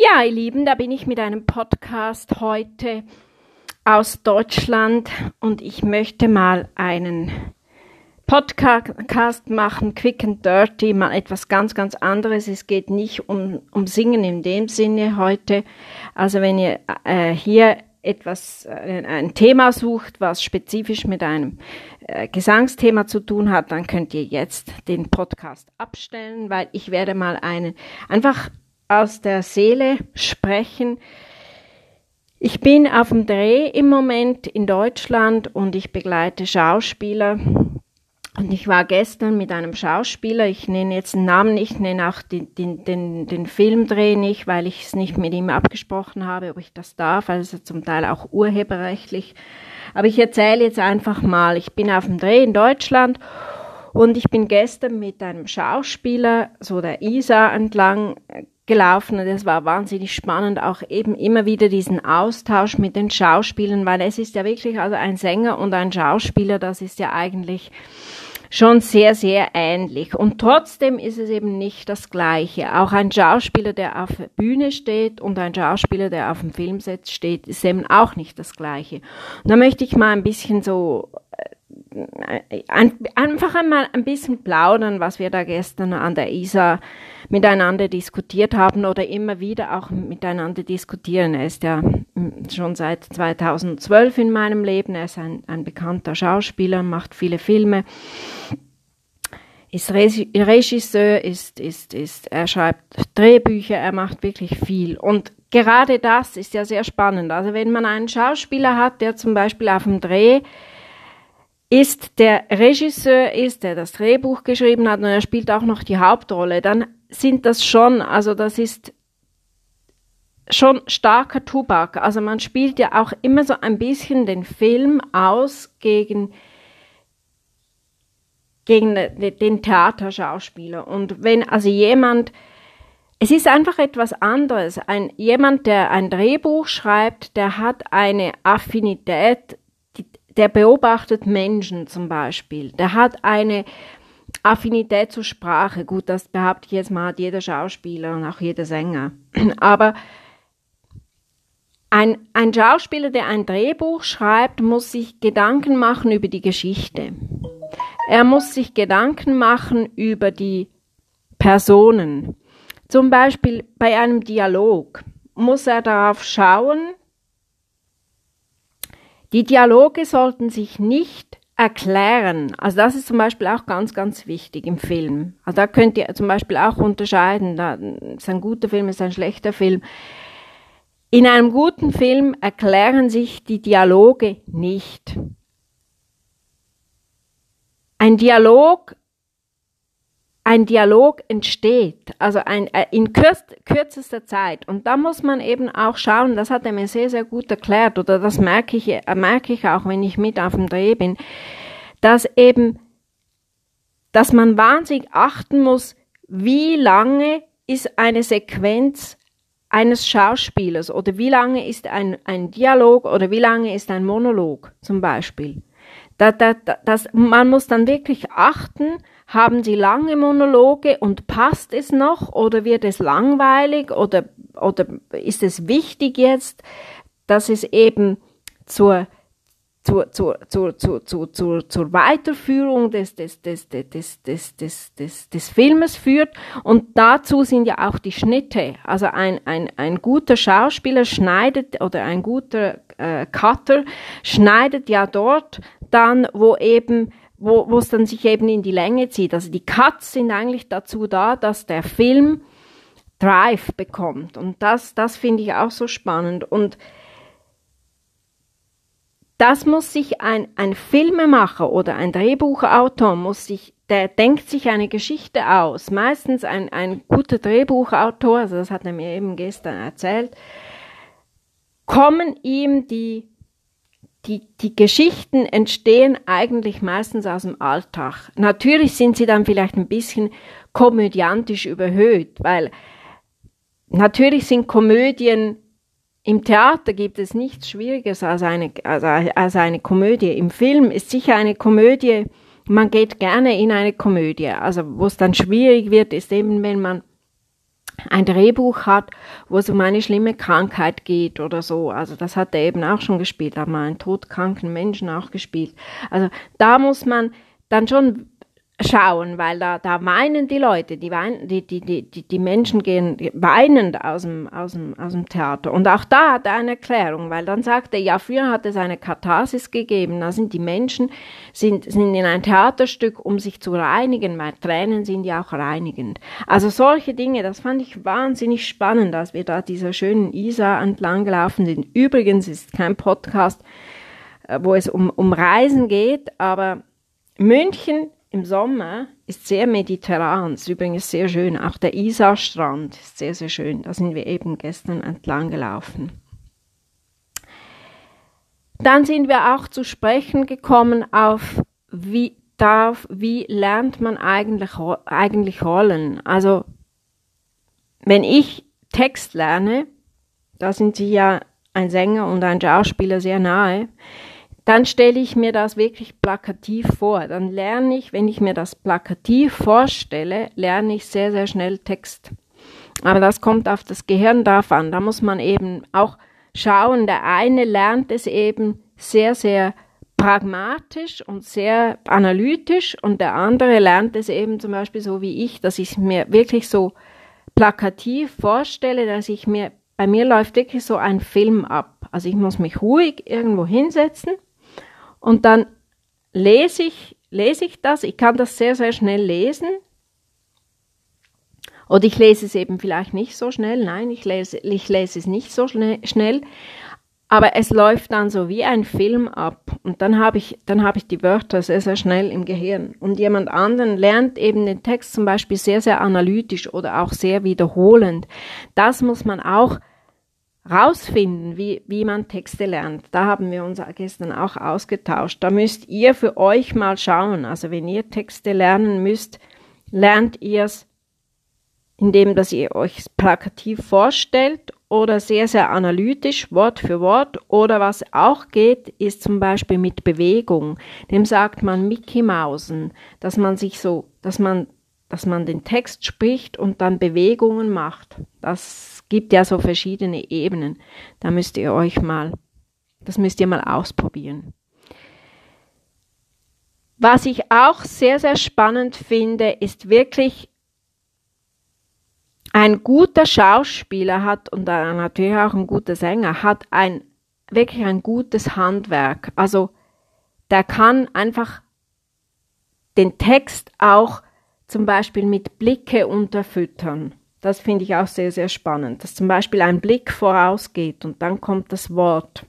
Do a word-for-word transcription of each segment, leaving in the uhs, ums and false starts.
Ja, ihr Lieben, da bin ich mit einem Podcast heute aus Deutschland und ich möchte mal einen Podcast machen, quick and dirty, mal etwas ganz, ganz anderes. Es geht nicht um, um Singen in dem Sinne heute. Also wenn ihr äh, hier etwas, äh, ein Thema sucht, was spezifisch mit einem äh, Gesangsthema zu tun hat, dann könnt ihr jetzt den Podcast abstellen, weil ich werde mal einen einfach aus der Seele sprechen. Ich bin auf dem Dreh im Moment in Deutschland und ich begleite Schauspieler. Und ich war gestern mit einem Schauspieler, ich nenne jetzt einen Namen nicht, ich nenne auch den, den, den, den Filmdreh nicht, weil ich es nicht mit ihm abgesprochen habe, ob ich das darf, weil es ist zum Teil auch urheberrechtlich. Aber ich erzähle jetzt einfach mal, ich bin auf dem Dreh in Deutschland und ich bin gestern mit einem Schauspieler, so der Isar, entlang gelaufen und es war wahnsinnig spannend, auch eben immer wieder diesen Austausch mit den Schauspielern, weil es ist ja wirklich, also ein Sänger und ein Schauspieler, das ist ja eigentlich schon sehr, sehr ähnlich und trotzdem ist es eben nicht das Gleiche. Auch ein Schauspieler, der auf der Bühne steht und ein Schauspieler, der auf dem Filmset steht, ist eben auch nicht das Gleiche. Und da möchte ich mal ein bisschen so Ein, einfach einmal ein bisschen plaudern, was wir da gestern an der Isar miteinander diskutiert haben oder immer wieder auch miteinander diskutieren. Er ist ja schon seit zweitausendzwölf in meinem Leben, er ist ein, ein bekannter Schauspieler, macht viele Filme, ist Regisseur, ist, ist, ist, er schreibt Drehbücher, er macht wirklich viel. Und gerade das ist ja sehr spannend. Also wenn man einen Schauspieler hat, der zum Beispiel auf dem Dreh ist, der Regisseur ist, der das Drehbuch geschrieben hat und er spielt auch noch die Hauptrolle, dann sind das schon, also das ist schon starker Tubak. Also man spielt ja auch immer so ein bisschen den Film aus gegen, gegen den Theaterschauspieler. Und wenn also jemand, es ist einfach etwas anderes. Ein, jemand, der ein Drehbuch schreibt, der hat eine Affinität, der beobachtet Menschen zum Beispiel, der hat eine Affinität zur Sprache. Gut, das behaupte ich jetzt mal, hat jeder Schauspieler und auch jeder Sänger. Aber ein, ein Schauspieler, der ein Drehbuch schreibt, muss sich Gedanken machen über die Geschichte. Er muss sich Gedanken machen über die Personen. Zum Beispiel bei einem Dialog muss er darauf schauen, die Dialoge sollten sich nicht erklären. Also das ist zum Beispiel auch ganz, ganz wichtig im Film. Also da könnt ihr zum Beispiel auch unterscheiden, da ist ein guter Film, ist ein schlechter Film. In einem guten Film erklären sich die Dialoge nicht. Ein Dialog Ein Dialog entsteht, also ein, in kürz, kürzester Zeit. Und da muss man eben auch schauen, das hat er mir sehr, sehr gut erklärt, oder das merke ich, merke ich auch, wenn ich mit auf dem Dreh bin, dass eben, dass man wahnsinnig achten muss, wie lange ist eine Sequenz eines Schauspielers oder wie lange ist ein, ein Dialog oder wie lange ist ein Monolog zum Beispiel. Da, da, da, das, man muss dann wirklich achten, haben Sie lange Monologe und passt es noch oder wird es langweilig oder, oder ist es wichtig jetzt, dass es eben zur, zur, zur, zur, zur, zur, zur, zur Weiterführung des, des, des, des, des, des, des, des, des Filmes führt und dazu sind ja auch die Schnitte. Also ein, ein, ein guter Schauspieler schneidet oder ein guter äh, Cutter schneidet ja dort dann, wo eben wo wo es dann sich eben in die Länge zieht. Also die Cuts sind eigentlich dazu da, dass der Film Drive bekommt. Und das, das finde ich auch so spannend. Und das muss sich ein, ein Filmemacher oder ein Drehbuchautor, muss sich, der denkt sich eine Geschichte aus. Meistens ein, ein guter Drehbuchautor, also das hat er mir eben gestern erzählt, kommen ihm die Die, die Geschichten entstehen eigentlich meistens aus dem Alltag. Natürlich sind sie dann vielleicht ein bisschen komödiantisch überhöht, weil natürlich sind Komödien, im Theater gibt es nichts Schwieriges als eine, als, als eine Komödie. Im Film ist sicher eine Komödie, man geht gerne in eine Komödie. Also wo es dann schwierig wird, ist eben, wenn man ein Drehbuch hat, wo es um eine schlimme Krankheit geht oder so. Also das hat er eben auch schon gespielt, hat mal einen todkranken Menschen auch gespielt. Also da muss man dann schon schauen, weil da, da weinen die Leute, die, weinen, die, die, die, die, die Menschen gehen weinend aus dem, aus, dem, aus dem Theater. Und auch da hat er eine Erklärung, weil dann sagt er, ja, früher hat es eine Katharsis gegeben, da sind die Menschen sind, sind in ein Theaterstück, um sich zu reinigen, weil Tränen sind ja auch reinigend. Also solche Dinge, das fand ich wahnsinnig spannend, als wir da dieser schönen Isar entlang gelaufen sind. Übrigens ist kein Podcast, wo es um, um Reisen geht, aber München im Sommer ist sehr mediterran, ist übrigens sehr schön. Auch der Isarstrand ist sehr, sehr schön. Da sind wir eben gestern entlang gelaufen. Dann sind wir auch zu sprechen gekommen auf, wie, darauf, wie lernt man eigentlich, eigentlich Rollen. Also, wenn ich Text lerne, da sind Sie ja ein Sänger und ein Schauspieler sehr nahe, dann stelle ich mir das wirklich plakativ vor. Dann lerne ich, wenn ich mir das plakativ vorstelle, lerne ich sehr, sehr schnell Text. Aber das kommt auf das Gehirn drauf an. Da muss man eben auch schauen. Der eine lernt es eben sehr, sehr pragmatisch und sehr analytisch und der andere lernt es eben zum Beispiel so wie ich, dass ich es mir wirklich so plakativ vorstelle, dass ich mir, bei mir läuft wirklich so ein Film ab. Also ich muss mich ruhig irgendwo hinsetzen. Und dann lese ich, lese ich das, ich kann das sehr, sehr schnell lesen. Oder ich lese es eben vielleicht nicht so schnell, nein, ich lese, ich lese es nicht so schnell, aber es läuft dann so wie ein Film ab. Und dann habe ich, dann habe ich die Wörter sehr, sehr schnell im Gehirn. Und jemand anderen lernt eben den Text zum Beispiel sehr, sehr analytisch oder auch sehr wiederholend. Das muss man auch rausfinden, wie, wie man Texte lernt. Da haben wir uns gestern auch ausgetauscht. Da müsst ihr für euch mal schauen. Also wenn ihr Texte lernen müsst, lernt ihr es, indem dass ihr euch plakativ vorstellt oder sehr, sehr analytisch, Wort für Wort. Oder was auch geht, ist zum Beispiel mit Bewegung. Dem sagt man Mickey Mausen, dass man sich so, dass man, dass man den Text spricht und dann Bewegungen macht. Das gibt ja so verschiedene Ebenen. Da müsst ihr euch mal, das müsst ihr mal ausprobieren. Was ich auch sehr, sehr spannend finde, ist wirklich, ein guter Schauspieler hat und natürlich auch ein guter Sänger hat ein, wirklich ein gutes Handwerk. Also der kann einfach den Text auch zum Beispiel mit Blicke unterfüttern. Das finde ich auch sehr, sehr spannend, dass zum Beispiel ein Blick vorausgeht und dann kommt das Wort.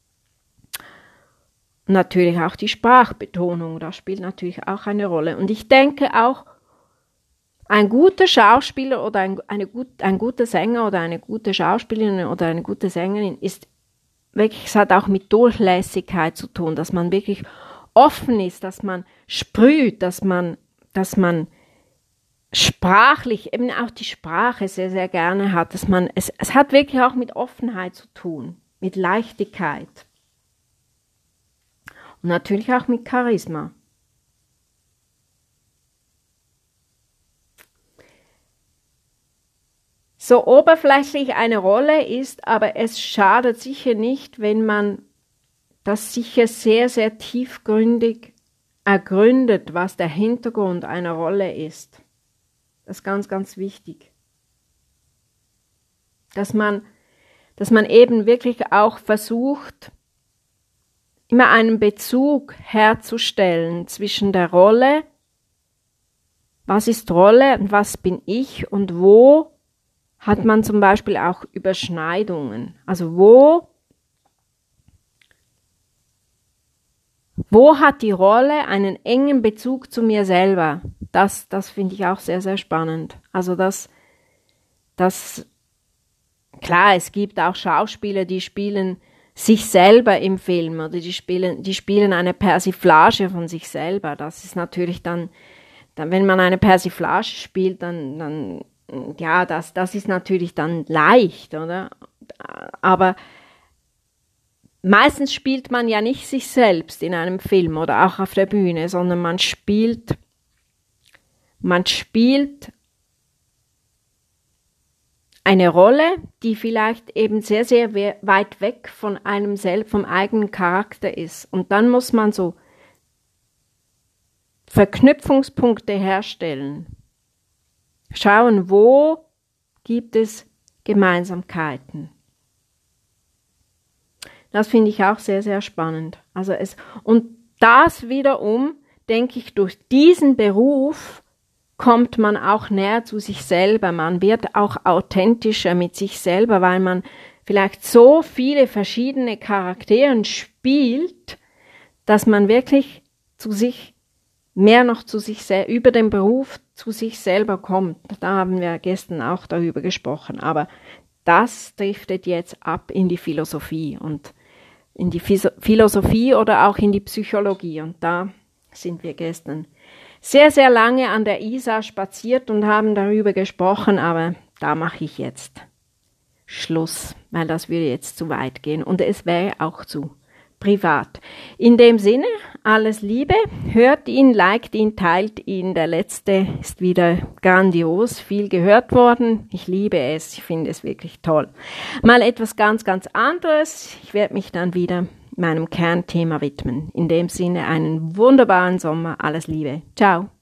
Natürlich auch die Sprachbetonung, das spielt natürlich auch eine Rolle. Und ich denke auch, ein guter Schauspieler oder ein, eine gut, ein guter Sänger oder eine gute Schauspielerin oder eine gute Sängerin ist wirklich, es hat auch mit Durchlässigkeit zu tun, dass man wirklich offen ist, dass man sprüht, dass man, dass man sprachlich eben auch die Sprache sehr, sehr gerne hat, dass man, es, es hat wirklich auch mit Offenheit zu tun, mit Leichtigkeit und natürlich auch mit Charisma. So oberflächlich eine Rolle ist, aber es schadet sicher nicht, wenn man das sicher sehr, sehr tiefgründig ergründet, was der Hintergrund einer Rolle ist. Das ist ganz, ganz wichtig. Dass man, dass man eben wirklich auch versucht, immer einen Bezug herzustellen zwischen der Rolle, was ist Rolle und was bin ich und wo hat man zum Beispiel auch Überschneidungen. Also wo, wo hat die Rolle einen engen Bezug zu mir selber? Das, das finde ich auch sehr, sehr spannend. Also das, das, klar, es gibt auch Schauspieler, die spielen sich selber im Film oder die spielen, die spielen eine Persiflage von sich selber. Das ist natürlich dann, dann wenn man eine Persiflage spielt, dann, dann ja, das, das ist natürlich dann leicht, oder? Aber meistens spielt man ja nicht sich selbst in einem Film oder auch auf der Bühne, sondern man spielt, man spielt eine Rolle, die vielleicht eben sehr, sehr weit weg von einem selbst, vom eigenen Charakter ist. Und dann muss man so Verknüpfungspunkte herstellen. Schauen, wo gibt es Gemeinsamkeiten. Das finde ich auch sehr, sehr spannend. Also es, und das wiederum, denke ich, durch diesen Beruf kommt man auch näher zu sich selber. Man wird auch authentischer mit sich selber, weil man vielleicht so viele verschiedene Charaktere spielt, dass man wirklich zu sich, mehr noch zu sich selber, über den Beruf zu sich selber kommt. Da haben wir gestern auch darüber gesprochen. Aber das driftet jetzt ab in die Philosophie und in die Philosophie oder auch in die Psychologie. Und da sind wir gestern sehr, sehr lange an der Isar spaziert und haben darüber gesprochen, aber da mache ich jetzt Schluss, weil das würde jetzt zu weit gehen und es wäre auch zu privat. In dem Sinne, alles Liebe, hört ihn, liked ihn, teilt ihn. Der letzte ist wieder grandios, viel gehört worden. Ich liebe es, ich finde es wirklich toll. Mal etwas ganz, ganz anderes. Ich werde mich dann wieder meinem Kernthema widmen. In dem Sinne einen wunderbaren Sommer, alles Liebe. Ciao.